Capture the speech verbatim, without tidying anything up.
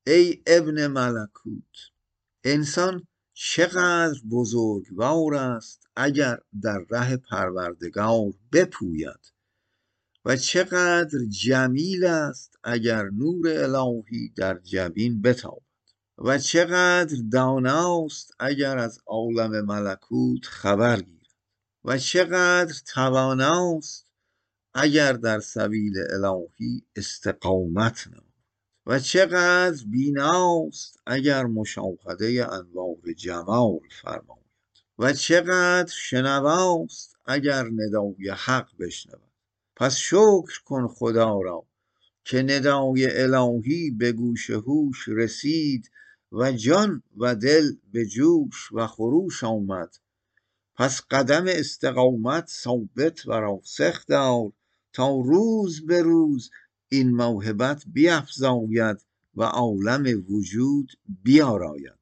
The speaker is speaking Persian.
ای ابن ملکوت، انسان چقدر بزرگوار است اگر در ره پروردگار بپوید و چقدر جمیل است اگر نور الهی در جبین بتابد و چقدر داناست اگر از عالم ملکوت خبر گیرد و چقدر تواناست اگر در سبیل الهی استقامت نماید و چقدر بیناست اگر مشاهده انوار جمال فرماید و چقدر شنواست اگر ندای حق بشنود. پس شکر کن خدا را که ندای الهی به گوش هوش رسید و جان و دل به جوش و خروش آمد. پس قدم استقامت ثابت و راسخ دار تا روز به روز این موهبت بیفزاید و عالم وجود بیاراید.